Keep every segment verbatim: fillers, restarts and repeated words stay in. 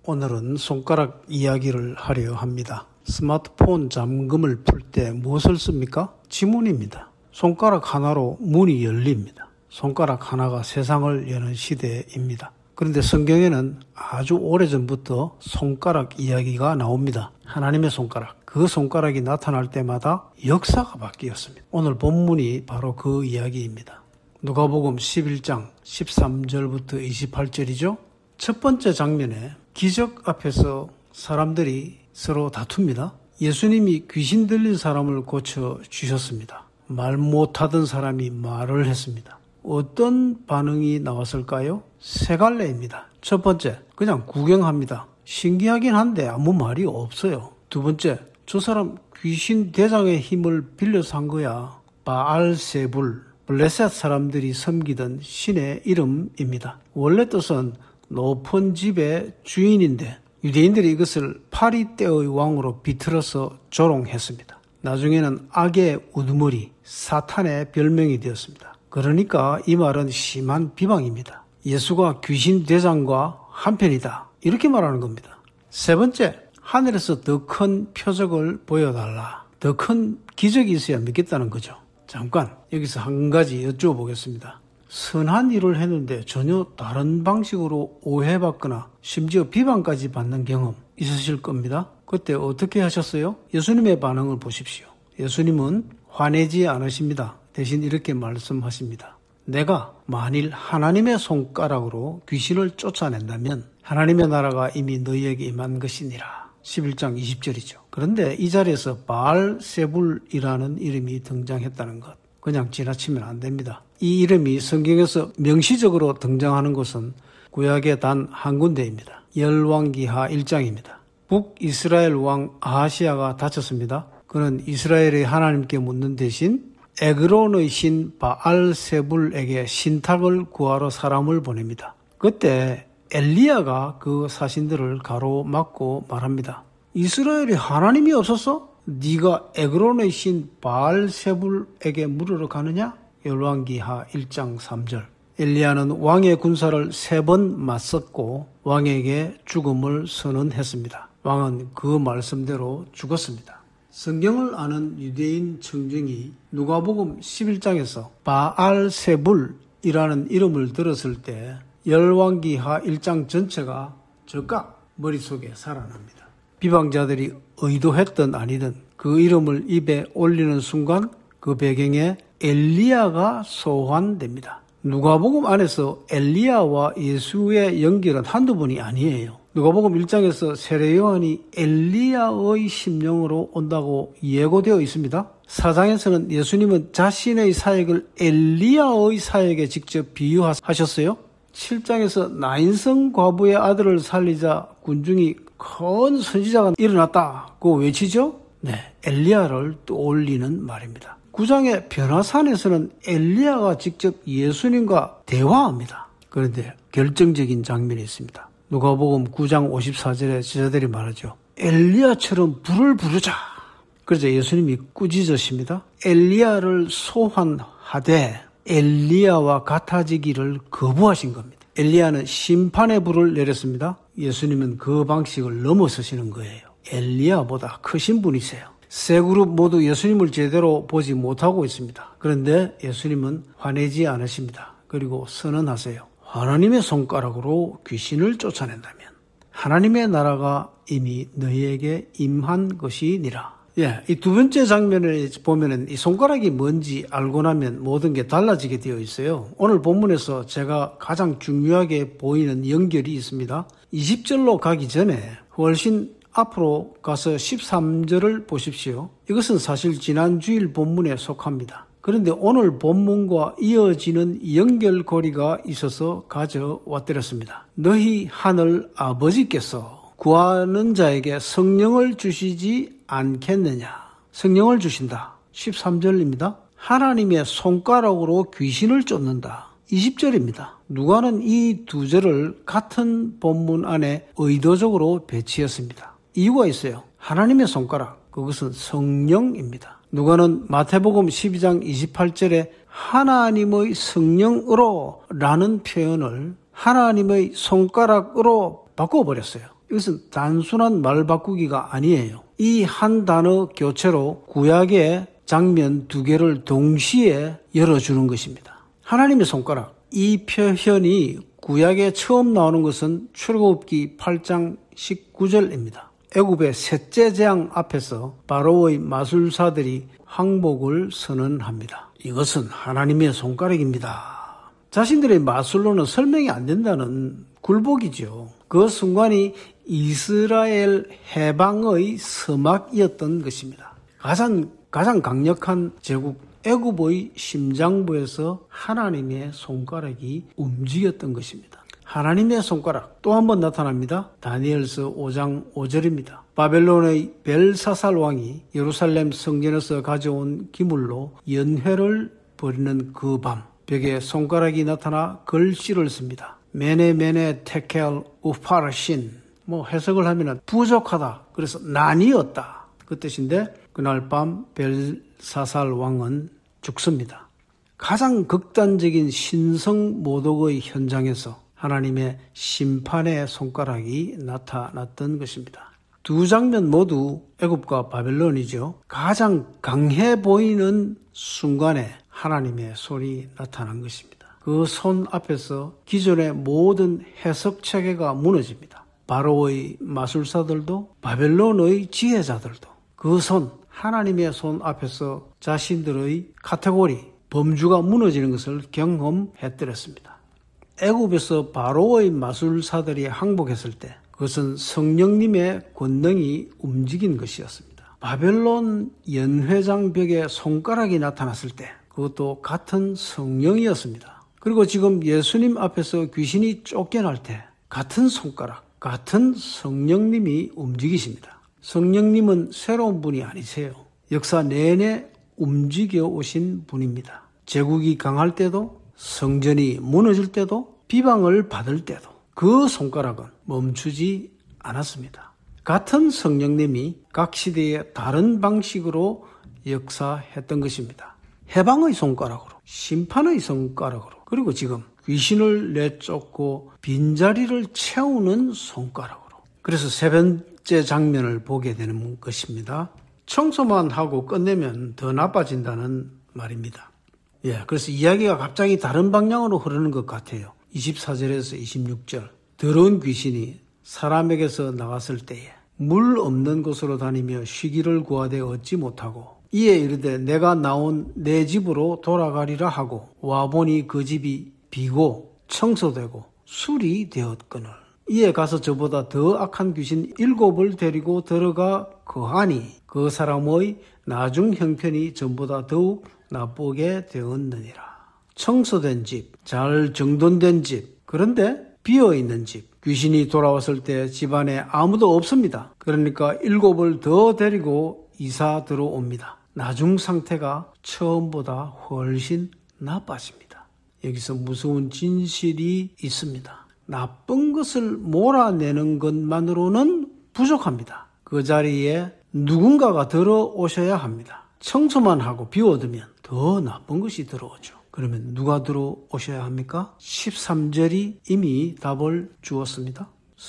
오늘은 손가락 이야기를 하려 합니다. 스마트폰 잠금을 풀 때 무엇을 씁니까? 지문입니다. 손가락 하나로 문이 열립니다. 손가락 하나가 세상을 여는 시대입니다. 그런데 성경에는 아주 오래전부터 손가락 이야기가 나옵니다. 하나님의 손가락. 그 손가락이 나타날 때마다 역사가 바뀌었습니다. 오늘 본문이 바로 그 이야기입니다. 누가복음 십일 장 십삼 절부터 이십팔 절이죠. 첫 번째 장면에 기적 앞에서 사람들이 서로 다툽니다. 예수님이 귀신 들린 사람을 고쳐주셨습니다. 말 못하던 사람이 말을 했습니다. 어떤 반응이 나왔을까요? 세 갈래입니다. 첫 번째, 그냥 구경합니다. 신기하긴 한데 아무 말이 없어요. 두 번째, 저 사람 귀신 대장의 힘을 빌려서 한 거야. 바알세불, 블레셋 사람들이 섬기던 신의 이름입니다. 원래 뜻은 높은 집의 주인인데 유대인들이 이것을 파리떼의 왕으로 비틀어서 조롱했습니다. 나중에는 악의 우두머리, 사탄의 별명이 되었습니다. 그러니까 이 말은 심한 비방입니다. 예수가 귀신 대장과 한편이다. 이렇게 말하는 겁니다. 세 번째, 하늘에서 더 큰 표적을 보여달라. 더 큰 기적이 있어야 믿겠다는 거죠. 잠깐 여기서 한 가지 여쭤보겠습니다. 선한 일을 했는데 전혀 다른 방식으로 오해받거나 심지어 비방까지 받는 경험 있으실 겁니다. 그때 어떻게 하셨어요? 예수님의 반응을 보십시오. 예수님은 화내지 않으십니다. 대신 이렇게 말씀하십니다. 내가 만일 하나님의 손가락으로 귀신을 쫓아낸다면 하나님의 나라가 이미 너희에게 임한 것이니라. 십일 장 이십 절이죠. 그런데 이 자리에서 바알세불이라는 이름이 등장했다는 것. 그냥 지나치면 안 됩니다. 이 이름이 성경에서 명시적으로 등장하는 곳은 구약의 단 한 군데입니다. 열왕기하 일 장입니다. 북이스라엘 왕 아하시아가 다쳤습니다. 그는 이스라엘의 하나님께 묻는 대신 에그론의 신 바알세불에게 신탁을 구하러 사람을 보냅니다. 그때 엘리야가 그 사신들을 가로막고 말합니다. 이스라엘에 하나님이 없었어? 네가 에그론의 신 바알세불에게 물으러 가느냐? 열왕기하 일 장 삼 절. 엘리야는 왕의 군사를 세 번 맞섰고 왕에게 죽음을 선언했습니다. 왕은 그 말씀대로 죽었습니다. 성경을 아는 유대인 청중이 누가복음 십일 장에서 바알세불이라는 이름을 들었을 때 열왕기하 일 장 전체가 즉각 머릿속에 살아납니다. 비방자들이 의도했든 아니든 그 이름을 입에 올리는 순간 그 배경에 엘리야가 소환됩니다. 누가복음 안에서 엘리야와 예수의 연결은 한두 번이 아니에요. 누가복음 일 장에서 세례 요한이 엘리야의 심령으로 온다고 예고되어 있습니다. 사 장에서는 예수님은 자신의 사역을 엘리야의 사역에 직접 비유하셨어요. 칠 장에서 나인성 과부의 아들을 살리자 군중이 큰 선지자가 일어났다고 외치죠. 네, 엘리야를 떠올리는 말입니다. 구 장의 변화산에서는 엘리야가 직접 예수님과 대화합니다. 그런데 결정적인 장면이 있습니다. 누가복음 구 장 오십사 절에 제자들이 말하죠. 엘리야처럼 불을 부르자. 그래서 예수님이 꾸짖으십니다. 엘리야를 소환하되 엘리야와 같아지기를 거부하신 겁니다. 엘리야는 심판의 불을 내렸습니다. 예수님은 그 방식을 넘어서시는 거예요. 엘리야보다 크신 분이세요. 세 그룹 모두 예수님을 제대로 보지 못하고 있습니다. 그런데 예수님은 화내지 않으십니다. 그리고 선언하세요. 하나님의 손가락으로 귀신을 쫓아낸다면 하나님의 나라가 이미 너희에게 임한 것이니라. 예, 이 두 번째 장면을 보면은 이 손가락이 뭔지 알고 나면 모든 게 달라지게 되어 있어요. 오늘 본문에서 제가 가장 중요하게 보이는 연결이 있습니다. 이십 절로 가기 전에 훨씬 앞으로 가서 십삼 절을 보십시오. 이것은 사실 지난 주일 본문에 속합니다. 그런데 오늘 본문과 이어지는 연결고리가 있어서 가져왔더랬습니다. 너희 하늘 아버지께서 구하는 자에게 성령을 주시지 않겠느냐. 성령을 주신다. 십삼 절입니다. 하나님의 손가락으로 귀신을 쫓는다. 이십 절입니다. 누가는 이 두 절을 같은 본문 안에 의도적으로 배치했습니다. 이유가 있어요. 하나님의 손가락, 그것은 성령입니다. 누가는 마태복음 십이 장 이십팔 절에 하나님의 성령으로 라는 표현을 하나님의 손가락으로 바꿔버렸어요. 이것은 단순한 말 바꾸기가 아니에요. 이 한 단어 교체로 구약의 장면 두 개를 동시에 열어주는 것입니다. 하나님의 손가락, 이 표현이 구약에 처음 나오는 것은 출애굽기 팔 장 십구 절입니다. 애굽의 셋째 재앙 앞에서 바로의 마술사들이 항복을 선언합니다. 이것은 하나님의 손가락입니다. 자신들의 마술로는 설명이 안 된다는 굴복이죠. 그 순간이 이스라엘 해방의 서막이었던 것입니다. 가장, 가장 강력한 제국 애굽의 심장부에서 하나님의 손가락이 움직였던 것입니다. 하나님의 손가락 또 한 번 나타납니다. 다니엘서 오 장 오 절입니다. 바벨론의 벨사살 왕이 예루살렘 성전에서 가져온 기물로 연회를 벌이는 그 밤, 벽에 손가락이 나타나 글씨를 씁니다. 메네 메네 테켈 우파르신. 뭐 해석을 하면 부족하다. 그래서 난이었다. 그 뜻인데 그날 밤 벨사살 왕은 죽습니다. 가장 극단적인 신성 모독의 현장에서 하나님의 심판의 손가락이 나타났던 것입니다. 두 장면 모두 애굽과 바벨론이죠. 가장 강해 보이는 순간에 하나님의 손이 나타난 것입니다. 그 손 앞에서 기존의 모든 해석 체계가 무너집니다. 바로의 마술사들도 바벨론의 지혜자들도 그 손, 하나님의 손 앞에서 자신들의 카테고리, 범주가 무너지는 것을 경험했더랬습니다. 애굽에서 바로의 마술사들이 항복했을 때 그것은 성령님의 권능이 움직인 것이었습니다. 바벨론 연회장벽에 손가락이 나타났을 때 그것도 같은 성령이었습니다. 그리고 지금 예수님 앞에서 귀신이 쫓겨날 때 같은 손가락, 같은 성령님이 움직이십니다. 성령님은 새로운 분이 아니세요. 역사 내내 움직여 오신 분입니다. 제국이 강할 때도, 성전이 무너질 때도, 비방을 받을 때도 그 손가락은 멈추지 않았습니다. 같은 성령님이 각 시대에 다른 방식으로 역사했던 것입니다. 해방의 손가락으로, 심판의 손가락으로, 그리고 지금 귀신을 내쫓고 빈자리를 채우는 손가락으로. 그래서 세 번째 장면을 보게 되는 것입니다. 청소만 하고 끝내면 더 나빠진다는 말입니다. 예, 그래서 이야기가 갑자기 다른 방향으로 흐르는 것 같아요. 이십사 절에서 이십육 절. 더러운 귀신이 사람에게서 나갔을 때에 물 없는 곳으로 다니며 쉬기를 구하되 얻지 못하고 이에 이르되 내가 나온 내 집으로 돌아가리라 하고 와보니 그 집이 비고 청소되고 술이 되었거늘 이에 가서 저보다 더 악한 귀신 일곱을 데리고 들어가 거하니 그 사람의 나중 형편이 전보다 더욱 나쁘게 되었느니라. 청소된 집, 잘 정돈된 집, 그런데 비어있는 집. 귀신이 돌아왔을 때 집안에 아무도 없습니다. 그러니까 일곱을 더 데리고 이사 들어옵니다. 나중 상태가 처음보다 훨씬 나빠집니다. 여기서 무서운 진실이 있습니다. 나쁜 것을 몰아내는 것만으로는 부족합니다. 그 자리에 누군가가 들어오셔야 합니다. 청소만 하고 비워두면 더 나쁜 것이 들어오죠. 그러면 누가 들어오셔야 합니까? 십삼 절이 이미 답을 주었습니다.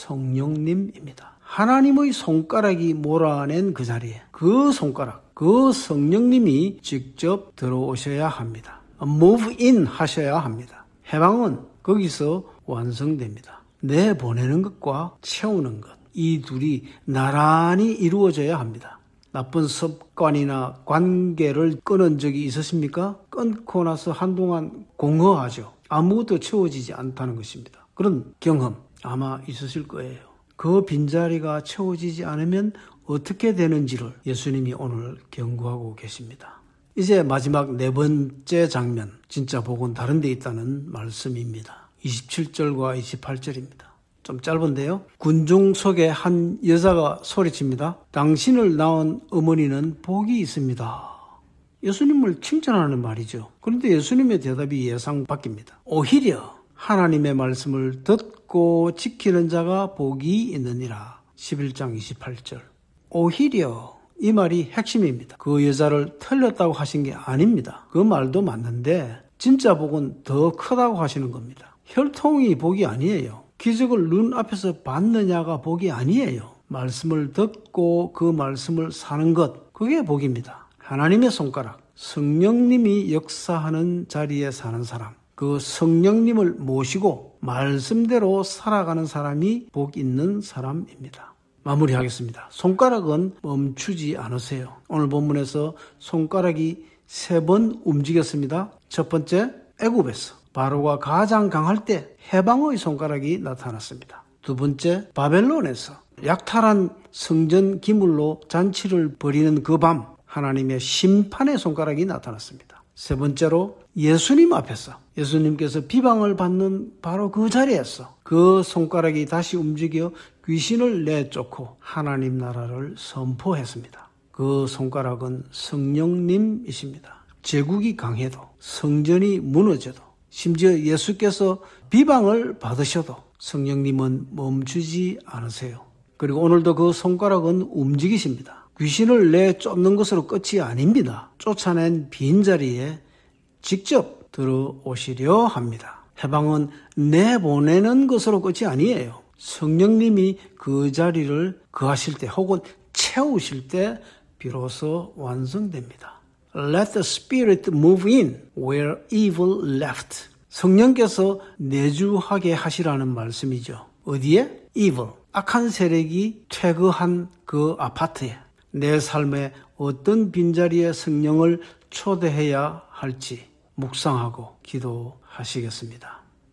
성령님입니다. 하나님의 손가락이 몰아낸 그 자리에 그 손가락, 그 성령님이 직접 들어오셔야 합니다. move in 하셔야 합니다. 해방은 거기서 완성됩니다. 내보내는 것과 채우는 것, 이 둘이 나란히 이루어져야 합니다. 나쁜 습관이나 관계를 끊은 적이 있으십니까? 끊고 나서 한동안 공허하죠. 아무것도 채워지지 않다는 것입니다. 그런 경험 아마 있으실 거예요. 그 빈자리가 채워지지 않으면 어떻게 되는지를 예수님이 오늘 경고하고 계십니다. 이제 마지막 네 번째 장면, 진짜 복은 다른 데 있다는 말씀입니다. 이십칠 절과 이십팔 절입니다. 좀 짧은데요. 군중 속에 한 여자가 소리칩니다. 당신을 낳은 어머니는 복이 있습니다. 예수님을 칭찬하는 말이죠. 그런데 예수님의 대답이 예상 바뀝니다. 오히려 하나님의 말씀을 듣고 지키는 자가 복이 있느니라. 십일 장 이십팔 절. 오히려 이 말이 핵심입니다. 그 여자를 틀렸다고 하신 게 아닙니다. 그 말도 맞는데 진짜 복은 더 크다고 하시는 겁니다. 혈통이 복이 아니에요. 기적을 눈앞에서 봤느냐가 복이 아니에요. 말씀을 듣고 그 말씀을 사는 것, 그게 복입니다. 하나님의 손가락, 성령님이 역사하는 자리에 사는 사람, 그 성령님을 모시고 말씀대로 살아가는 사람이 복 있는 사람입니다. 마무리하겠습니다. 손가락은 멈추지 않으세요. 오늘 본문에서 손가락이 세 번 움직였습니다. 첫 번째, 애굽에서 바로가 가장 강할 때 해방의 손가락이 나타났습니다. 두 번째, 바벨론에서 약탈한 성전 기물로 잔치를 벌이는 그 밤 하나님의 심판의 손가락이 나타났습니다. 세 번째로 예수님 앞에서 예수님께서 비방을 받는 바로 그 자리에서 그 손가락이 다시 움직여 귀신을 내쫓고 하나님 나라를 선포했습니다. 그 손가락은 성령님이십니다. 제국이 강해도 성전이 무너져도 심지어 예수께서 비방을 받으셔도 성령님은 멈추지 않으세요. 그리고 오늘도 그 손가락은 움직이십니다. 귀신을 내쫓는 것으로 끝이 아닙니다. 쫓아낸 빈자리에 직접 들어오시려 합니다. 해방은 내보내는 것으로 끝이 아니에요. 성령님이 그 자리를 거하실 때 혹은 채우실 때 비로소 완성됩니다. Let the Spirit move in where evil left. 성령께서 내주하게 하시라는 말씀이죠. 어디에? Evil. 악한 세력이 퇴거한 그 아파트에 내 삶에 어떤 빈자리에 성령을 초대해야 할지 묵상하고 기도하시겠습니다.